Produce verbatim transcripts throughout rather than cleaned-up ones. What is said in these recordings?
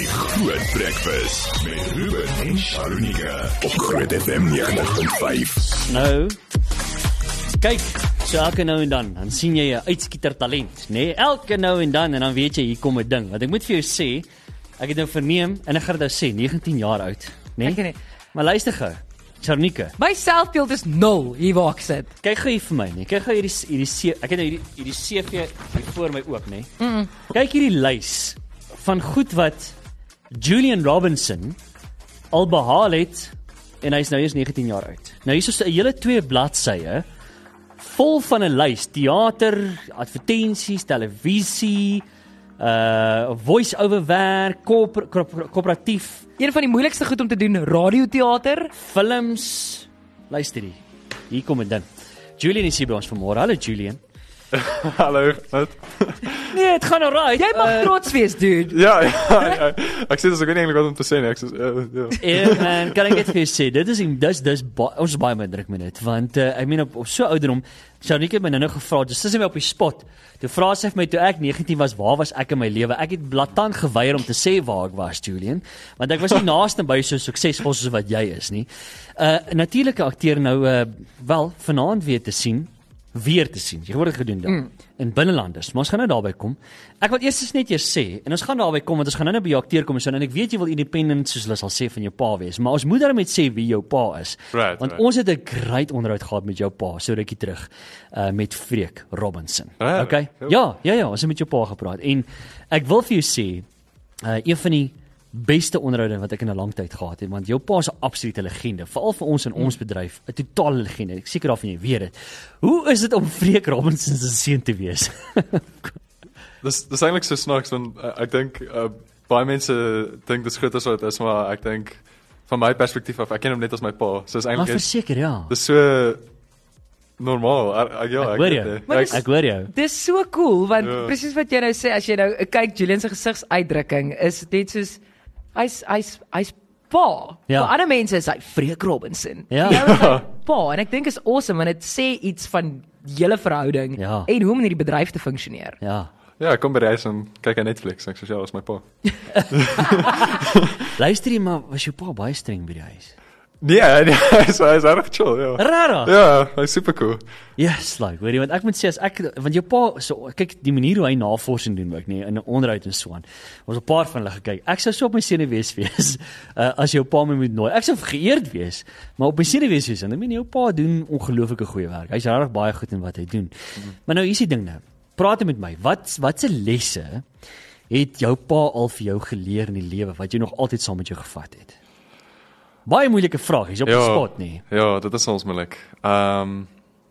Groot Breakfast met Ruben en Sharonika op Groot F M negentig punt vyf. Nou, kyk, so elke nou en dan, dan sien jy 'n uitskieter talent, nee, elke nou en dan, en dan weet jy, hier kom 'n ding. Wat ek moet vir jou sê, ek het nou verneem, en ek gaan dit nou sê, negentien jaar oud, nee, nie. Maar luister gou, Sharonika, My selfbeeld is nul, hier waar ek sit. kyk gou hier vir my, nee, kyk gou hierdie, hierdie, C- ek het nou hierdie, hierdie C V hier voor my ook, nee. Mm -mm. Kyk hierdie lys van goed wat Julian Robinson al behaal het, en hy is nou eers negentien jaar oud. Nou hier is so 'n hele twee bladsye, vol van 'n lys, theater, advertensies, televisie, uh voice-over werk, koöperatief, Een van die moeilikste goed om te doen, radioteater. films. Luister hier. Hier kom 'n ding. Julian is hier by ons vanmôre. Hallo Julian. Hallo, wat? Nee, dit gaan alright. Jy mag trots wees, dude. Ja, ja, ja. Ek sê dis ek weet nie eintlik wat om te sê nie. Ek sê ja, ja. Ja, man, kan ek net vir jou sê, dit is dis dis ba- ons is baie my druk met dit, want uh, ek meen op, op so ouderdom, Sharonika het my nou nou gevra, dis is my op die spot. Toe vra sy vir my toe ek negentien was, waar was ek in my lewe? Ek het blaatant geweier om te sê waar ek was, Julian, want ek was nie naaste by so suksesvol soos wat jy is nie. Uh natuurlike akteur nou uh, wel vanaand weer te sien. weer te sien. Jy word dit gedoen daar. Mm. In binnelanders. Maar ons gaan nou daarby kom. Ek wil eers net eers sê, en ons gaan daarby kom, want ons gaan nou nou by jou akteur kom, so, en ek weet jy wil independent, soos hulle sal sê, van jou pa wees, maar ons moet daarmee sê wie jou pa is. Right, want right. ons het 'n great onderhoud gehad met jou pa, so rukkie terug, uh, met Freek Robinson. Right, Okay? right. Ja, ja, ja, ons het met jou pa gepraat, en ek wil vir jou sê, uh, een van die beste onderhoude wat ek in 'n lang tyd gehad het, want jou pa is 'n absolute legende, veral vir ons in ons bedryf, 'n totale legende. Ek seker daarvan jy weet dit. Hoe is dit om Freek Robinson se seun te wees? Dis dis eintlik so snaaks want uh, ek dink uh, baie mense dink dis groot as wat dit is, maar ek dink van my perspektief af, ek ken hom net as my pa. So is Maar eintlik verseker, ja. dis so normaal. Uh, uh, ja, Ek ek hoor weet jou. nie. Maar Ek- dis- Ek hoor jou. Dis so cool, want Ja. presies wat jy nou sê, as jy nou kyk, Julian se gesigsuitdrukking is net soos, hy's hy's hy's pa. Ja. Vir ander mense is hy Freek Robinson. Ja. Vir jou is hy pa, en ek dink is awesome, want dit sê iets van julle verhouding, Ja. en hoe om in hierdie bedryf te funksioneer. Ja. Ja, ek kom by die huis en kyk aan Netflix. Ek sê ja, dis my pa. Luister jy, maar was jou pa baie streng by die huis? Nee, nee, hy's hy's reg chill, ja. Rara. Ja, hy's super cool. Yes, like, weet jy, want ek moet sê, as ek, want jou pa, so, kyk, die manier hoe hy navorsing doen ook, nie, in 'n onderhoud en so aan, ons 'n paar van hulle gekyk, ek sou so op my senuwees wees, uh, as jou pa my moet nooi, ek sou geëerd wees, maar op my senuwees wees, en ek meen, jou pa doen ongelooflike goeie werk, hy's regtig baie goed in wat hy doen, mm-hmm. Maar nou, hier is die ding nou, praat met my, wat, wat se lesse het jou pa al vir jou geleer in die lewe, wat jy nog altyd saam met jou gevat het? Baie moeilike vraag, jy's op die spot nie. Ja, dit is ons moeilik. Ehm um,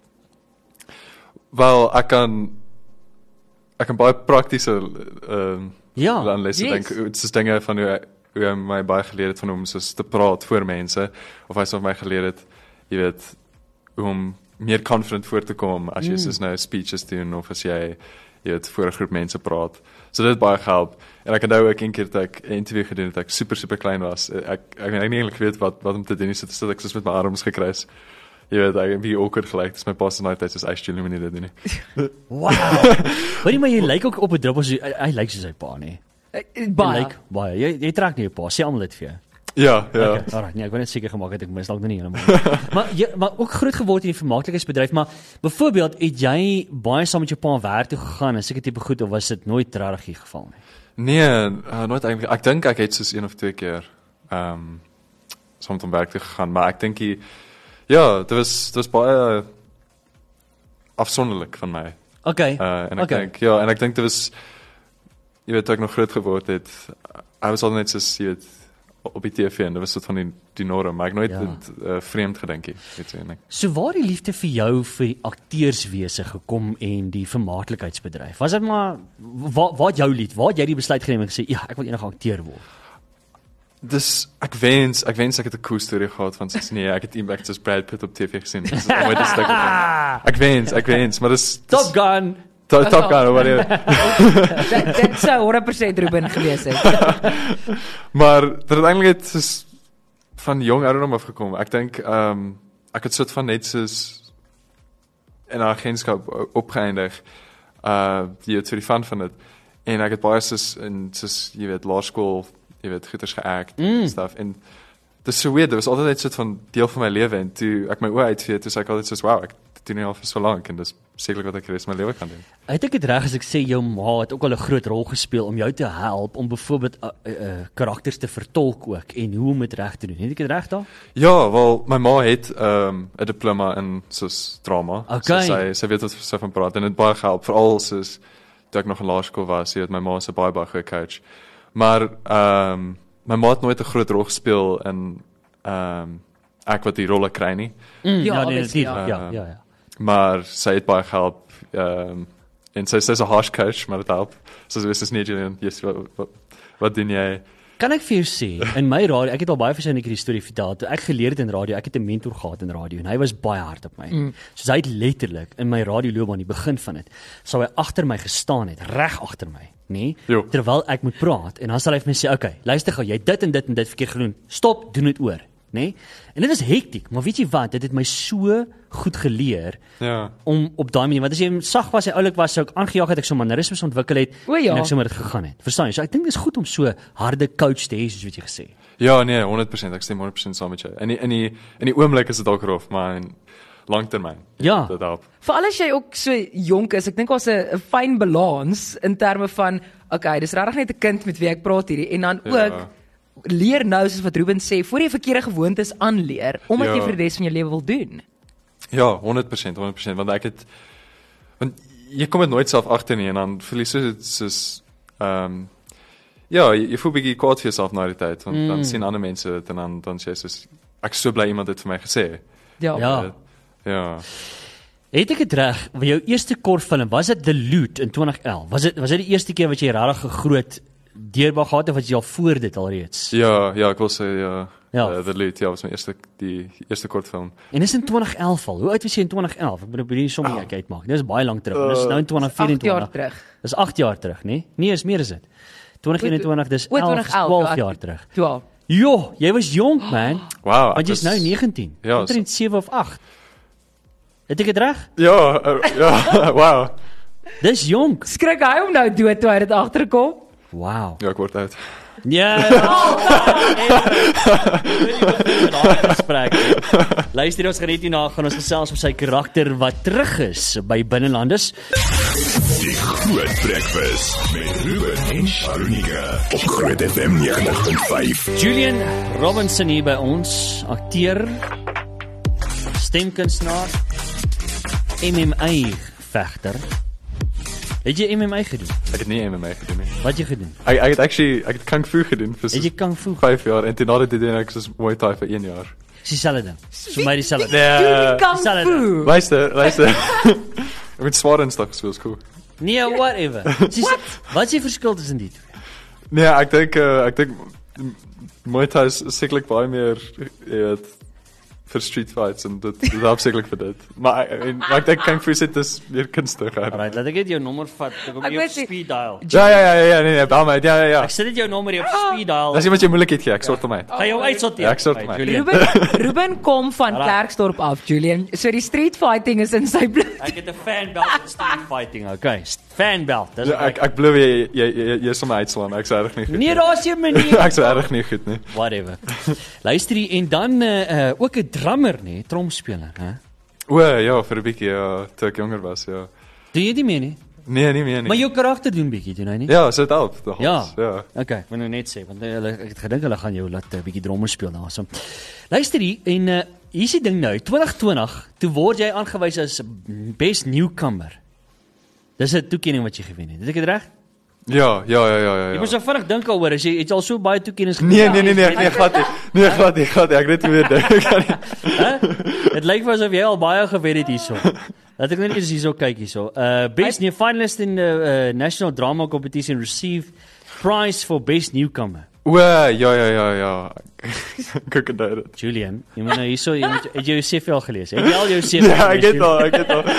Wel, ek kan ek kan baie praktiese ehm um, Ja, aanlesse yes. dink. Dit is dinge van hoe hoe hy my baie geleer het van hoe om soos te praat voor mense, of hy sou my geleer het, jy weet, hoe om meer confident voor te kom as jy mm. soos nou speeches doen, of as jy jy weet, voor 'n groep mense praat. So dit het baie gehelp. En ek onthou ek een keer dat ek 'n interview gedoen het, ek super super klein was. Ek ek ek weet nie eintlik weet wat wat om te doen nie, so dit sit ek soos met my arms gekruis. Jy weet, ek het baie awkward gelyk. Dis my pa se night, dis as Julie manier dit doen nie. Wow. Hoorie, maar jy lyk ook op 'n druppel soos hy, hy lyk soos sy pa, nee. Uh, Jy Baie. lyk baie. Jy jy trek nie jou pa, sê almal dit vir jou. Ja, ja. Okay, alright, nee, ek wou net seker gemaak het ek mis dalk nie heeltemal. maar jy maar ook groot geword in die vermaaklikheidsbedryf, maar byvoorbeeld het jy baie saam met jou pa werk toe gegaan en seker tipe goed, of was dit nooit regtig die geval nie? Nee, uh, nooit eintlik. Ek dink ek het soos een of twee keer ehm um, saam met hom werk toe gegaan, maar ek dink hy ja, dit was dit was baie afsonderlik van my. Okay. Uh, en ek okay. dink ja, en ek dink dit was jy weet toe ek nog groot geword het, hy was al net soos jy weet op die T V en dit was soort van die, die norm, maar ek nooit Ja. dit uh, vreemd gedink het, weet jy nie. So waar die liefde vir jou vir die akteurswese gekom en die vermaaklikheidsbedryf? Was dit maar waar waar het jou lied? Waar het jy die besluit geneem en gesê, ja, ek wil eendag akteur word? Dis ek wens, ek wens ek het 'n cool storie gehad van soos nee, ek het iemand soos Brad Pitt op T V gesien. Dis nooit 'n stuk van. Ek wens, ek wens, maar dis dis- Top Gun. Top, top Gun of whatever. Dit dit sou honderd persent Ruben gewees het. Maar dit het eintlik net soos van jong ouderdom af gekom. Ek dink ehm um, ek het soort van net soos in 'n agentskap opgeëindig. Uh die het vir die van van dit. En ek het baie soos in soos jy weet laerskool jy weet, goeders geact mm. en stuff en dit is so weird, dit was altyd net so van deel van my lewe en toe ek my oë uitvee, toe sê ek altyd soos wow, ek doen nie al vir so lank en dis sekerlik wat ek die res van my lewe kan doen. Het ek dit reg as ek sê jou ma het ook al 'n groot rol gespeel om jou te help om byvoorbeeld uh, uh, karakters te vertolk ook en hoe om dit reg te doen. Het ek dit reg daar? Ja, wel my ma het 'n um, diploma in soos drama. Okay. So sy sy weet wat sy van praat en dit baie gehelp veral soos toe ek nog in laerskool was, jy weet my ma is 'n baie baie goeie coach. Maar ehm um, my ma het nooit 'n groot rol gespeel in ehm um, ek wat die rolle kry nie. Mm, Ja, ja, nee, obviously, ja, ja. ja, ja, ja. Maar sy het baie gehelp ehm um, en sy sy's 'n harsh coach, maar dit help. So dis is nie Julian, yes, wat wat, wat doen jy? Kan ek vir jou sê, in my radio, ek het al baie vir sy 'n keer die storie vertel, toe ek geleer het in radio, ek het 'n mentor gehad in radio en hy was baie hard op my. Mm. So hy het letterlik in my radioloopbaan, die begin van dit, sou hy agter my gestaan het, reg agter my, nê? Jo. Terwyl ek moet praat en dan sal hy vir my sê, "Oké, luister gou, jy het dit en dit en dit verkeerd gedoen. Stop, doen dit oor." Nê? En dit is hektiek, maar weet jy wat, dit het my so goed geleer Ja. om op daai manier, want as jy sag was, hy oulik was, sou ek aangejaag het, ek sou mannerismes ontwikkel het O ja. en ek sou maar dit gegaan het. Verstaan jy? So ek dink dis goed om so harde coach te hê soos wat jy gesê. Ja, nee, honderd persent, ek stem honderd persent saam met jou. In die in die in die oomblik is dit dalk rof, maar in langtermyn. Ja. Dit help. Veral as jy ook so jonk is, ek dink daar's 'n 'n fyn balans in terme van okay, dis regtig net 'n kind met wie ek praat hierdie en dan Ja. ook leer nou soos wat Ruben sê, voor jy verkeerde gewoontes aanleer omdat Ja. jy vir die res van jou lewe wil doen. Ja, honderd persent, honderd persent, want ek het want jy kom dit nooit self agter nie en dan verlies jy dit soos ehm um, ja, jy, jy voel bietjie kwaad vir jouself na die tyd, want mm. dan sien ander mense dit en dan dan sê jy soos ek is so bly iemand het vir my gesê. Ja. Ja. Uh, ja. Het ek dit reg, jou eerste kortfilm, was dit The Loot in twintig elf? Was dit was dit die eerste keer wat jy regtig 'n groot deurbraak gehad het of wat jy al voor dit alreeds? Ja, ja, ek wil sê ja. Ja. Uh, The Loot, ja, was my eerste die eerste kortfilm. En dis in twintig elf al. Hoe oud was jy in twintig elf? Ek bedoel hierdie sommige ek uitmaak. Dis baie lank terug. Dis nou in twintig agt jaar vyf-en-twintig. terug. Dis agt jaar terug, nê? Nee, is meer as dit. twintig eenentwintig, dis O, elf, twintig elf, twaalf ja, jaar ek- terug. Ja. Jo, jy was jonk, man. Wow, Want jy's was- nou negentien. Ja, omtrent sewe of agt. Het ek dit reg? Ja, uh, ja, wow. Dis jonk. Skrik hy hom nou dood toe hy dit agterkom? Wow. Ja, ek word oud. Ja. gesprek. Luister ons gereed hierna gaan ons gesels op sy karakter wat terug is by Binnelanders. Die Groot Breakfast met Ruben en Sharunika op Groot F M negentig punt vyf. Julian Robinson hier by ons, akteur, stemkunstenaar, M M A vegter. Het jy M M A gedoen? Ek het nie M M A gedoen nie. Wat het jy gedoen? Ek ek het actually ek het kung fu gedoen vir Het jy so kung fu? vyf jaar en toe na dit doen ek soos Muay Thai vir een jaar. Dis dieselfde ding. Vir my dieselfde. Nee. Doen kung Dieselfde fu. Luister, luister. Ek het swaar en stuff gespeel, cool. Nee, whatever. Dis wat is die verskil tussen die twee? Nee, ek dink uh, ek dink Muay Thai is sekerlik baie meer jy weet vir street fights en dit dit help sekerlik vir dit. Maar ek en, maar ek dink kung fu sit is meer kunstig. Ja, Alright, laat ek net jou nommer vat. Ek kom Ek hier op weet nie. speed dial. ja, ja, ja, ja, nee, nee, bel my. Ja, ja, ja. Ek sit net jou nommer hier op speed dial. As jy met jou moeilikheid gee, ek sort hom uit. Ga jou uitsorteer. Ja, ek sort Right, my. Julian. Ruben, Ruben kom van Alright. Klerksdorp af, Julian. So die street fighting is in sy bloed. Ek het 'n fan belt in street fighting, okay. Fan belt. Dis Ja, ek ek belowe jy jy jy, jy sal my uitslaan. Ek's reg nie goed. Nee, daar's jy manier. Ek's reg nie goed nie. Whatever. Luister hier en dan uh, uh, ook 'n drummer nê, tromspeler, hè. O, ja, vir 'n bietjie ja, toe ek jonger was, ja. Doen jy dit mee nie? Nee, nie meer nie. Maar jou karakter doen bietjie, doen hy nie? Ja, so dit help. dit help, Ja. Ja. Okay, ek wil nou net sê want hulle ek het gedink hulle gaan jou laat 'n bietjie drummer speel daarso. Luister hier en uh, hier's die ding nou, twintig twintig, toe word jy aangewys as best newcomer. Dis 'n toekenning wat jy gewen het. Het ek dit reg? Ja, ja, ja, ja, ja. Jy ja. moet so vinnig dink daaroor as jy het al so baie toekennings Nee, nee, nee, nee, nee, glad nie. Nee, glad nie, glad nie. Ek het net weer dink. Hè? Dit lyk vir asof jy al baie gewen het hierso. Laat ek net eens hierso kyk hierso. Uh best new finalist in the uh, National Drama Competition received prize for best newcomer. O, ja, ja, ja, ja. Kyk dit uit. Julian, jy moet nou hierso jy moet het jy jou C V al gelees? Het jy al jou C V? Ja, ek het al, ek het al.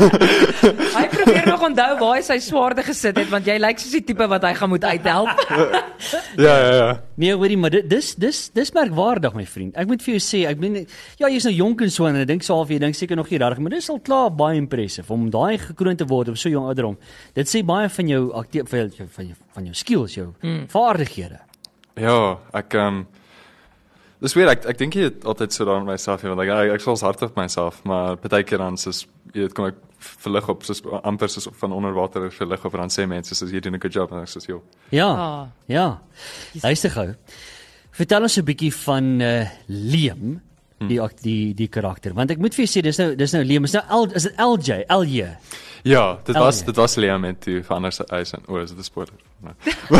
Hy probeer nog onthou waar hy sy swaarde gesit het want jy lyk soos die tipe wat hy gaan moet uithelp. Ja, ja, ja. Nee, hoorie, maar dit dis dis dis merkwaardig my vriend. Ek moet vir jou sê, ek meen ja, jy's nou jonk en so en ek dink so half jy dink seker nog nie regtig, maar dis al klaar baie impressive om daai gekroon te word op so jong ouderdom. Dit sê baie van jou akteur van jou van jou, van jou skills, jou mm. vaardighede. Ja, ek um, dis weer ek ek dink jy altyd so daar met myself, want ek ek, ek sal hard op myself, maar baie keer dan soos jy weet kom ek verlig op soos amper soos van onder water verlig op en dan sê mense soos jy doen 'n good job en ek sê so. Ja. Ah. Ja. Luister gou. Vertel ons 'n bietjie van uh, Liam, die hmm. die die karakter, want ek moet vir jou sê dis nou dis nou Liam, is nou L, is dit L J, L J. Ja, dit L J. was dit was Liam en toe verander sy eis en o, is dit 'n spoiler? Nee.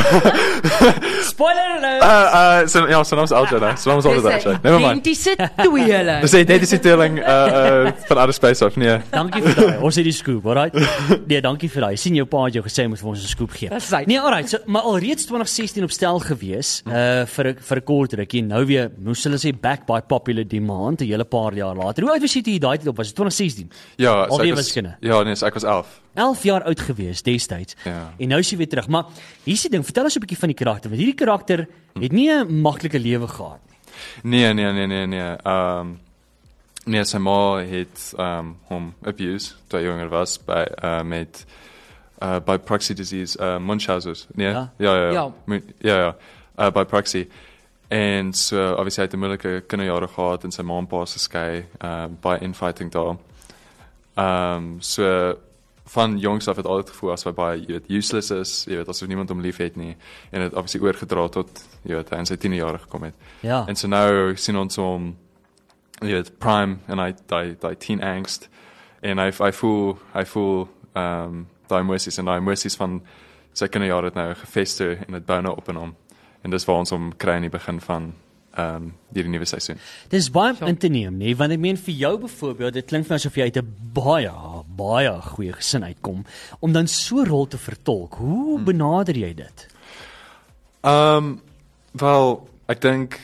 Spoiler alert. Uh uh so ja, so naam is L J nou. So naam is altyd L J. Never mind. Identiese tweeling. Dis 'n identiese tweeling uh uh van outer space of nee. Dankie vir daai. Ons het die scoop, alright? Nee, dankie vir daai. Sien jou pa het jou gesê hy moet vir ons 'n scoop gee. Dis right. Nee, alright. So, maar alreeds twintig sestien op stel gewees, uh vir 'n vir 'n kort rukkie. Nou weer, moes hulle sê back by popular demand 'n hele paar jaar later. Hoe oud was jy toe jy daai tyd op was? twintig sestien. Ja, so Alweer ek was wiskunde. Ja, nee, so ek was elf. elf jaar oud gewees destyds. Ja. En nou is hy weer terug. Maar hier's die ding, vertel ons 'n bietjie van die karakter. Want hierdie karakter het nie 'n maklike lewe gehad nie. Nee, nee, nee, nee, nee. Um nee, sy ma het um hom abuse toe hy jonger was by uh met uh by proxy disease, uh Munchausen's. Nee. Ja. Ja, ja. Ja, Ja. ja, ja. ja. Uh, by proxy. En so obviously hy het 'n moeilike kinderjare gehad en sy ma en pa se skei um by infighting daar. Um so van jongs af het altyd gevoel as hy baie, jy weet, useless is, jy weet, asof niemand hom lief het nie, en het obviously oorgedra tot, jy weet, hy in sy tienerjare gekom het. Ja. En so nou sien ons hom, jy weet, prime, en hy, die, die teen angst, en hy, hy voel, hy voel, um, die emosies, en die emosies van sy kinderjare het nou gevester, en het bou nou op in hom, en dis waar ons hom kry in die begin van, um, die nuwe seisoen. Dis baie in te neem, nee, want ek meen vir jou byvoorbeeld, dit klink vir my asof jy uit 'n baie baie goeie gesin uitkom om dan so 'n rol te vertolk. Hoe benader jy dit? Um, wel, ek dink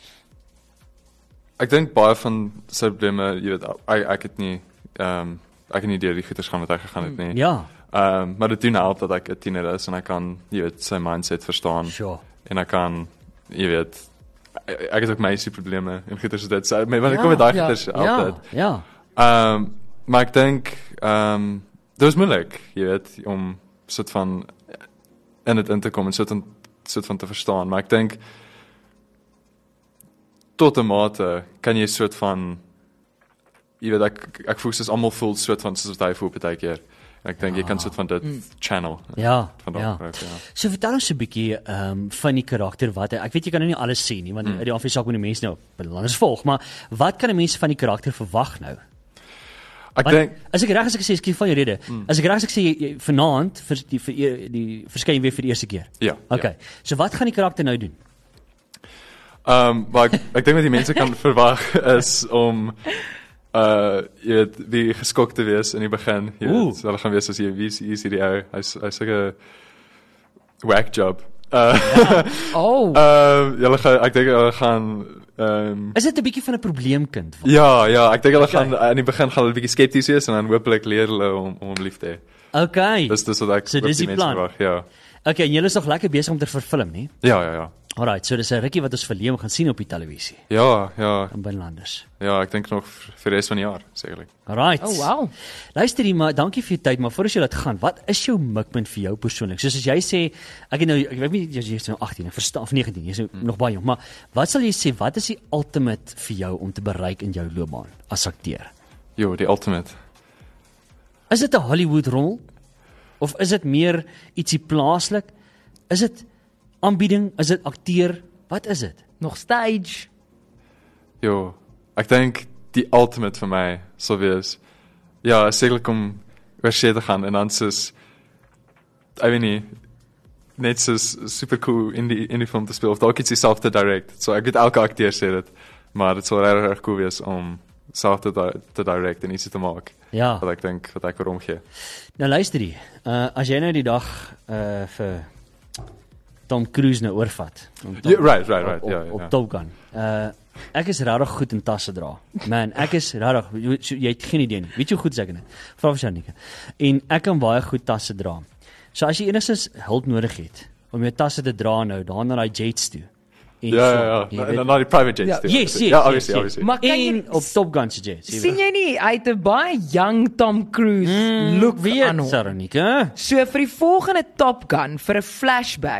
ek dink baie van sy probleme, jy weet, ek, ek het nie um, ek het nie deur die goeters gaan wat hy gegaan het nie. Ja. Um, maar dit doen help dat ek 'n tiener is en ek kan, jy weet, sy mindset verstaan. Sure. En ek kan, jy weet, ek, ek het ook my se probleme en goeters so dit. So, maar ek Ja, kom met daai ja, goeters Ja, altyd. ja. Um, maar ek dink, um, dit was moeilik, jy weet, om soort van in het in te kom en soort van, soort van te verstaan. Maar ek dink, tot 'n mate kan jy soort van, jy weet, ek, ek voel soos almal voel soort van soos wat hy voel baie keer. En ek dink jy kan soort van dit channel. Ja, Van ja. daar uit, ja. So vertel ons 'n bietjie um, van die karakter wat hy, ek weet jy kan nou nie alles sê nie, want mm. die afsaak moet die mense nou anders volg, maar wat kan 'n mens van die karakter verwag nou? Ek Want, dink, as ek reg is ek sê, ekskuus van jou rede. Mm. As ek reg is ek sê jy, jy, vanaand vir die vir die, die verskyn weer vir die eerste keer. ja. Okay. So wat gaan die karakter nou doen? Um, maar ek, ek dink wat die mense kan verwag is om uh jy weet, wie geskok te wees in die begin. Jy Oeh. weet, so hulle gaan wees as jy wie is hier die ou. Hy's hy's so 'n whack job. Uh Oh. uh julle gaan ek dink hulle gaan um Is dit 'n bietjie van 'n probleemkind? ja, ja, ek dink hulle Okay. gaan in die begin gaan hulle 'n bietjie skepties wees en dan hopelik leer hulle om om hom lief te hê. Okay. Dis dis wat ek So wat dis die mense plan. verwag, ja. Okay, en julle is nog lekker besig om te verfilm, nie? Ja, ja, ja. Alright, so dis 'n rukkie wat ons vir Liam gaan sien op die televisie Ja, ja. in binnelanders. Ja, ek dink nog vir vir die res van die jaar, sekerlik. Alright. Oh wow. Luister hier, maar dankie vir jou tyd, maar voordat jy laat gaan, wat is jou mikpunt vir jou persoonlik? Soos as jy sê, ek het nou ek weet nie jy is nou agttien, ek verstaan of negentien, jy's nou mm. nog baie jong, maar wat sal jy sê, wat is die ultimate vir jou om te bereik in jou loopbaan as akteur? Jo, die ultimate. Is dit 'n Hollywood rol of is dit meer ietsie plaaslik? Is dit aanbieding, is dit akteur? Wat is dit? Nog stage. Jo, ek dink die ultimate vir my sou wees, ja, sekerlik om oor see te gaan en dan soos, ek weet nie, net soos super cool in die, in die film te speel, of dalk iets self te direct. So ek weet elke akteur sê dit, maar dit sal erg, erg cool wees om self te, di te direct en iets te maak, Ja. wat ek dink, wat ek oor omgee. Nou luister jy, uh, as jy nou die dag uh, vir Tom Cruise nou oorvat. om Tom- Yeah, right, right, right, op, ja, op, ja, op ja. Top Gun. Uh, ek is regtig goed in tasse dra. Man, ek is regtig, jy, so, jy het geen idee nie. Weet jy hoe goed is ek in dit? Vra vir Shanike. En ek kan baie goed tasse dra. So as jy enigstens hulp nodig het om jou tasse te dra nou, daar na daai jets toe. En Ja, so, ja, ja, jy na, weet- na, na die private jets. Ja, toe, Yes, yes, ja, yes, obviously, yes. obviously. Maar kan En jy op Top Gun se jets. jy sien weet. jy nie hy het 'n baie young Tom Cruise Mm, look weet, aan hom. Saronika. So vir die volgende Top Gun vir 'n flashback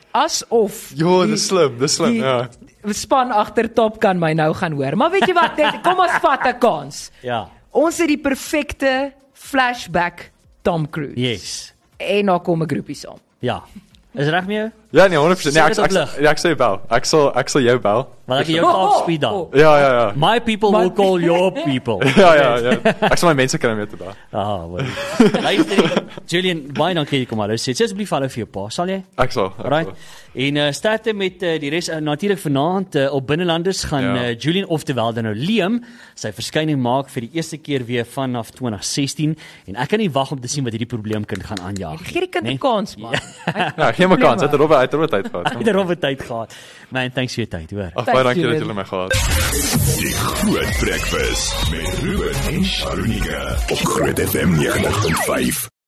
asof Jo, dis slim, dis slim, die ja. span agter Top kan my nou gaan hoor. Maar weet jy wat, dit, kom ons vat 'n kans. Ja. Ons het die perfekte flashback Tom Cruise. Yes. En daar kom 'n groepie saam. Ja. Is reg met jou? Ja, nee, honderd persent. Nee, Sê ek dit op ek, lig. ja, ek sê bel. Ek sal ek sal jou bel. Want ek het jou Oh, oh, top speed dan. oh. Ja, ja, ja. My people will call your people. Ja, ja, ja. Ek sal my mense kan mee te bel. Ah, wel. Luister, Julian, baie dankie jy kom hallo sê. Sê asseblief hallo vir jou pa, sal jy? Ek sal. Ek Right. sal. En uh, starte met uh, die res uh, natuurlik vanaand uh, op Binnelanders gaan Ja. uh, Julian oftewel dan nou Liam sy verskyning maak vir die eerste keer weer vanaf twintig sestien en ek kan nie wag om te sien wat hierdie probleemkind gaan aanjaag. Gee die kind 'n Nee. kans, man. Ja, geen maar kans. Dit het Robbe uit Robbe tyd gehad. Hy het 'n rowwe tyd gehad. Man, thanks vir jou tyd, hoor. Ag, baie dankie dat Julian. julle my gehad. Die Groot Breakfast met Ruben en Sharunika op Groot F M ninety point five.